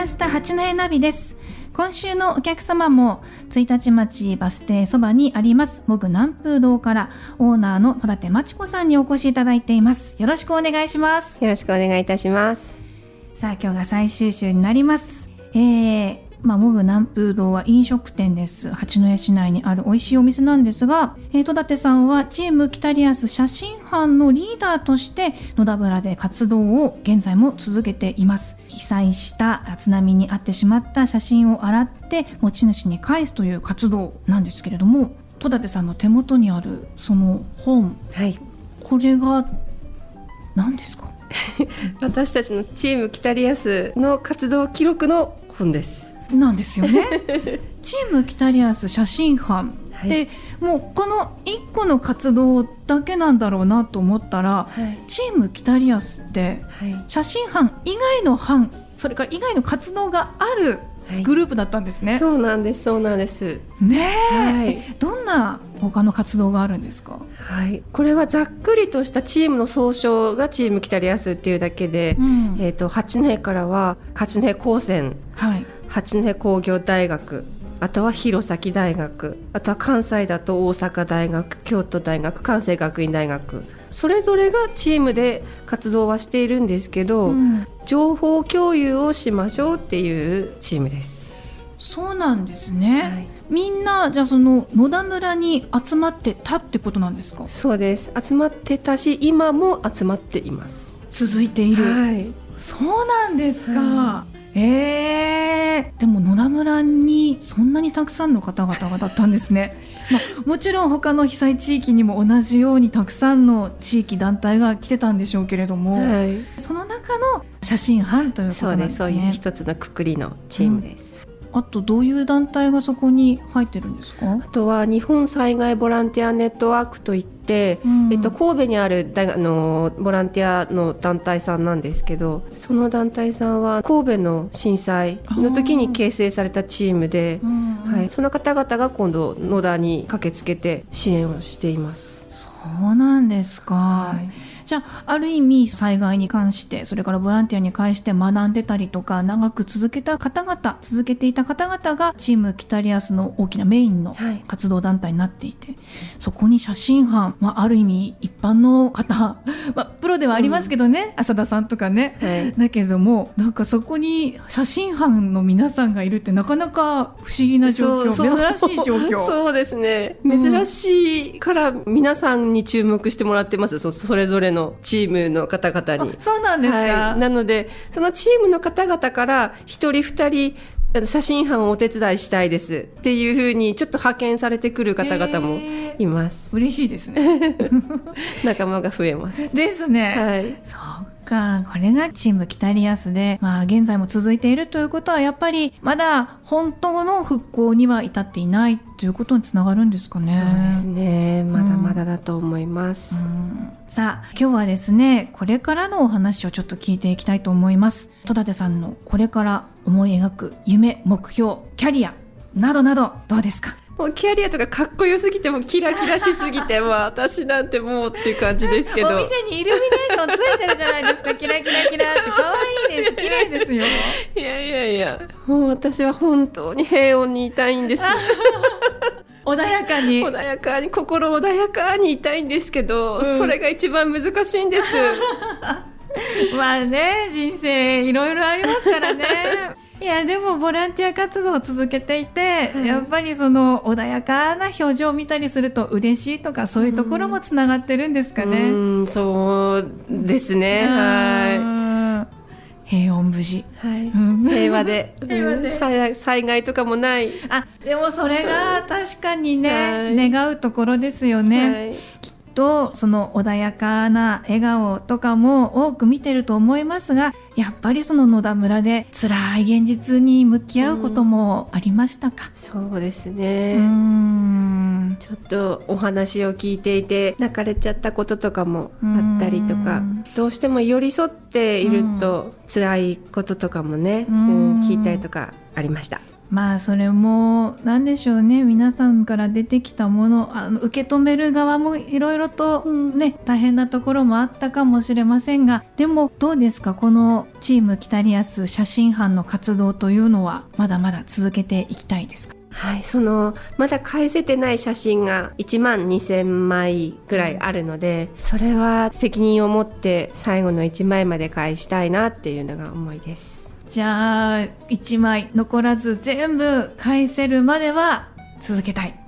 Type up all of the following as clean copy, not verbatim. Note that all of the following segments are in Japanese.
ました八戸ナビです。今週のお客様も1日町バス停そばにありますモグ南風堂からオーナーの戸立真知子さんにお越しいただいています。よろしくお願いします。 よろしくお願いいたします。 さあ今日が最終週になります。モグ南風堂は飲食店です。八戸市内にある美味しいお店なんですが、戸立さんはチームキタリアス写真班のリーダーとして野田村で活動を現在も続けています。被災した津波に遭ってしまった写真を洗って持ち主に返すという活動なんですけれども、戸立さんの手元にあるその本、 はい、 これが何ですか？ 私たちのチームキタリアスの活動記録の本ですなんですよねチームキタリアス写真班、はい、でもうこの1個の活動だけなんだろうなと思ったら、はい、チームキタリアスって写真班以外の班、それから以外の活動があるグループだったんですね、はい、 そうなんですねえ、 はい、 どんな他の活動があるんですか？ はい、これはざっくりとしたチームの総称がチームキタリアスっていうだけで、八戸からは八戸高専、はい、八戸工業大学、あとは弘前大学、あとは関西だと大阪大学、京都大学、関西学院大学、それぞれがチームで活動はしているんですけど、情報共有をしましょうっていうチームです。 そうなんですね、はい、みんなじゃあその野田村に集まってたってことなんですか？ そうです、集まってたし今も集まっています。 続いている、 はい、 そうなんですか、はい、でも野田村にそんなにたくさんの方々がだったんですねもちろん他の被災地域にも同じようにたくさんの地域団体が来てたんでしょうけれども、はい、その中の写真班ということなんですね。 そういう一つのくくりのチームです、 あとどういう団体がそこに入ってるんですか？ あとは日本災害ボランティアネットワークといって、神戸にあるボランティアの団体さんなんですけど、その団体さんは神戸の震災の時に形成されたチームで、はい、その方々が今度野田に駆けつけて支援をしています。 そうなんですか、はい、じゃあある意味災害に関して、それからボランティアに関して学んでたりとか長く続けていた方々がチームキタリアスの大きなメインの活動団体になっていて、はい、そこに写真班、ある意味一般の方、プロではありますけどね、浅田さんとかね、はい、だけどもなんかそこに写真班の皆さんがいるってなかなか不思議な状況、珍しい状況。 そうですね、珍しいから皆さんに注目してもらってます。それぞれのチームの方々に。 そうなんですか、 はい、なのでそのチームの方々から一人二人写真班をお手伝いしたいですっていう風にちょっと派遣されてくる方々もいます。 嬉しいですね仲間が増えますですね、はい、そうか、これがチームキタリアスで、現在も続いているということはやっぱりまだ本当の復興には至っていないということにつながるんですかね。 そうですね、まだまだだと思います、 さあ今日はですね、これからのお話をちょっと聞いていきたいと思います。戸立さんのこれから思い描く夢、目標、キャリアなどなどどうですか？ もうキャリアとかかっこよすぎてもキラキラしすぎて私なんてもうっていう感じですけどお店にイルミネーションついてるじゃないですかキラキラキラって可愛いです、綺麗ですよ。 いやもう私は本当に平穏にいたいんです穏やかに心穏やかにいたいんですけど、それが一番難しいんです人生いろいろありますからねいやでもボランティア活動を続けていて、やっぱりその穏やかな表情を見たりすると嬉しいとか、そういうところもつながってるんですかね。 そうですね、はい、 平穏無事、 はい、平和で災害とかもない。 でもそれが確かにね、願うところですよね、きっとその穏やかな笑顔とかも多く見てると思いますが、やっぱりその野田村で辛い現実に向き合うこともありましたか？ そうですね、ちょっとお話を聞いていて泣かれちゃったこととかもあったりとか、どうしても寄り添っていると辛いこととかもね、聞いたりとかありました。 まあそれも何でしょうね、皆さんから出てきたもの、受け止める側もいろいろとね、大変なところもあったかもしれませんが、でもどうですか、このチームキタリアス写真班の活動というのはまだまだ続けていきたいですか？ はい、まだ返せてない写真が1万2000枚ぐらいあるので、それは責任を持って最後の1枚まで返したいなっていうのが思いです。 じゃあ1枚残らず全部返せるまでは続けたい。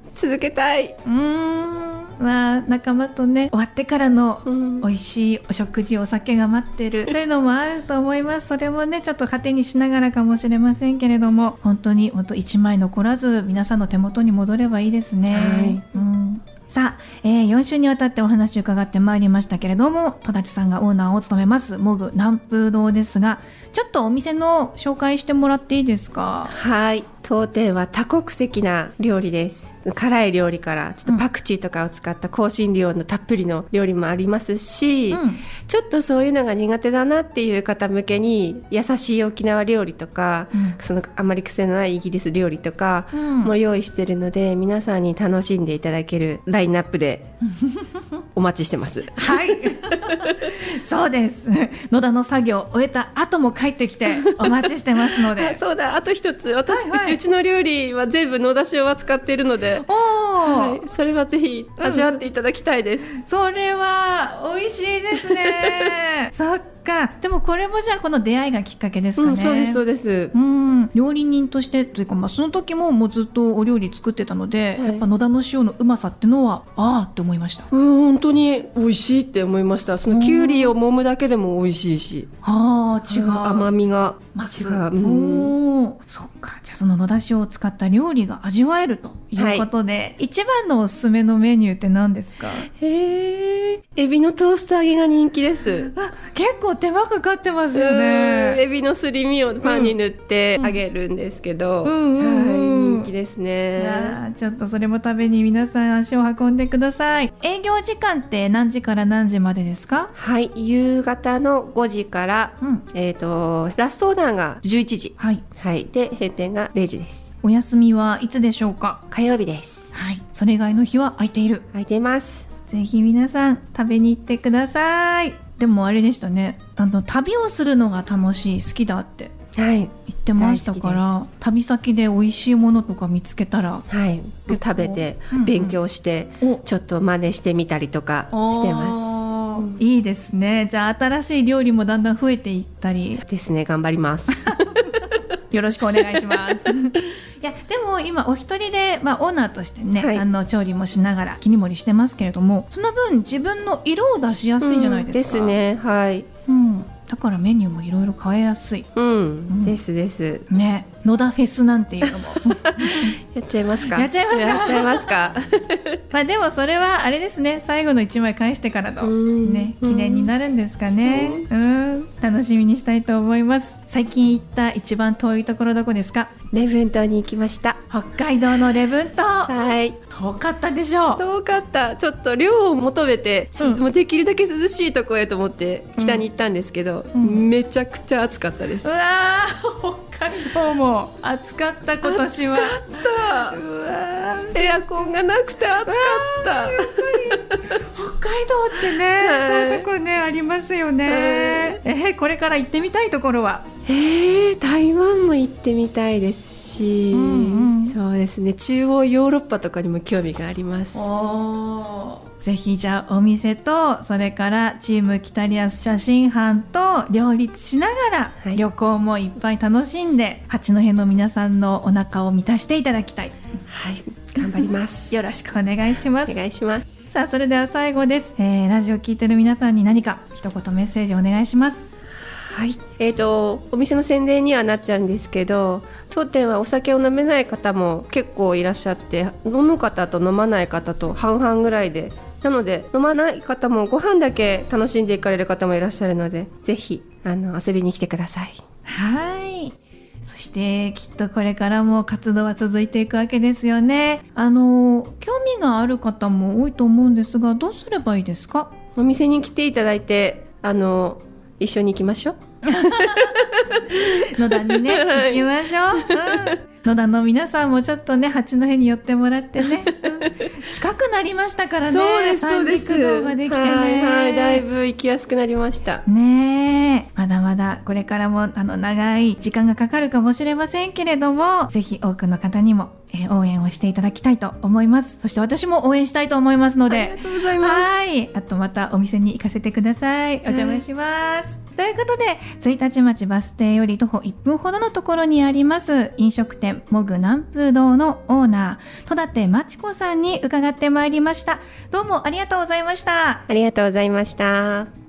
まあ仲間とね、終わってからの美味しいお食事、お酒が待ってるというのもあると思います。それもねちょっと糧にしながらかもしれませんけれども、本当1枚残らず皆さんの手元に戻ればいいですね。はい、さあ、4週にわたってお話を伺ってまいりましたけれども、戸立さんがオーナーを務めますモグ南風堂ですが、ちょっとお店の紹介してもらっていいですか？ はい、当店は多国籍な料理です。辛い料理からちょっとパクチーとかを使った香辛料のたっぷりの料理もありますし、ちょっとそういうのが苦手だなっていう方向けに優しい沖縄料理とか、あまり癖のないイギリス料理とかも用意してるので、皆さんに楽しんでいただけるラインナップでお待ちしてます。 はいそうです、野田の作業を終えた後も帰ってきてお待ちしてますのでそうだ、あと一つ、うちの料理は全部野田塩は使っているので、それはぜひ味わっていただきたいです。 それは美味しいですねそっか、でもこれもじゃあこの出会いがきっかけですかね？ そうです。 料理人としてというか、その時ももうずっとお料理作ってたので、やっぱ野田の塩のうまさってのはって思いました。 本当に美味しいって思いました。そのきゅうりを揉むだけでも美味しいし、違う、甘みが違う。 そっか、じゃあその野田塩を使った料理が味わえるということで、一番のおすすめのメニューって何ですか？ エビのトースト揚げが人気です。 結構手間かかってますよね。 エビのすり身をパンに塗って揚げるんですけど、人気ですね。 ちょっとそれも食べに皆さん足を運んでください。営業時間って何時から何時までですか？ はい、夕方の5時から、ラストオーダーが11時、で閉店が0時です。 お休みはいつでしょうか？ 火曜日です。 それ以外の日は空いている？ 空いてます。 ぜひ皆さん食べに行ってください。でもあれでしたね、旅をするのが楽しい、好きだって言ってましたから、旅先で美味しいものとか見つけたら、 食べて勉強して、ちょっと真似してみたりとかしてます。 いいですね。じゃあ新しい料理もだんだん増えていったりですね。頑張りますよろしくお願いしますいやでも今お一人で、オーナーとしてね、調理もしながら切り盛りしてますけれども、その分自分の色を出しやすいんじゃないですか？ ですね。 だからメニューもいろいろ変えやすい。 ですね。野田フェスなんていうのもやっちゃいますか？ やっちゃいますかでもそれはあれですね、最後の1枚返してからの、記念になるんですかね。楽しみにしたいと思います。最近行った一番遠いところどこですか？ 礼文島に行きました。 北海道の礼文島、遠かったでしょう？ 遠かった。ちょっ涼を求めて、もうできるだけ涼しいところへと思って北に行ったんですけど、めちゃくちゃ暑かったです。 うわー、北海道も暑かった。今年は暑かった。うわー、エアコンがなくて暑かった北海道ってね、そういうとこねありますよね。これから行ってみたいところは？ 台湾も行ってみたいですし、そうですね、中央ヨーロッパとかにも興味があります。 ぜひじゃあお店と、それからチームキタリアス写真班と両立しながら、旅行もいっぱい楽しんで、八戸の皆さんのお腹を満たしていただきたい。 頑張りますよろしくお願いします。 お願いします。 さあそれでは最後です。ラジオ聞いてる皆さんに何か一言メッセージお願いします。 お店の宣伝にはなっちゃうんですけど、当店はお酒を飲めない方も結構いらっしゃって、飲む方と飲まない方と半々ぐらいで、なので飲まない方もご飯だけ楽しんでいかれる方もいらっしゃるので、ぜひ遊びに来てください。 そしてきっとこれからも活動は続いていくわけですよね。興味がある方も多いと思うんですが、どうすればいいですか？ お店に来ていただいて、一緒に行きましょう。 野田にね、行きましょう、野田の皆さんもちょっとね八戸に寄ってもらってね、近くなりましたからね。 そうですそうです、 三陸道ができてね、 はい、だいぶ行きやすくなりましたね。まだまだこれからも長い時間がかかるかもしれませんけれども、ぜひ多くの方にも、応援をしていただきたいと思います。そして私も応援したいと思いますので、 ありがとうございます。 はい、あとまたお店に行かせてください。お邪魔します、ということで吹田町バス停より徒歩1分ほどのところにあります飲食店もぐ南風堂のオーナー戸立真知子さんに伺ってまいりました。どうもありがとうございました。 ありがとうございました。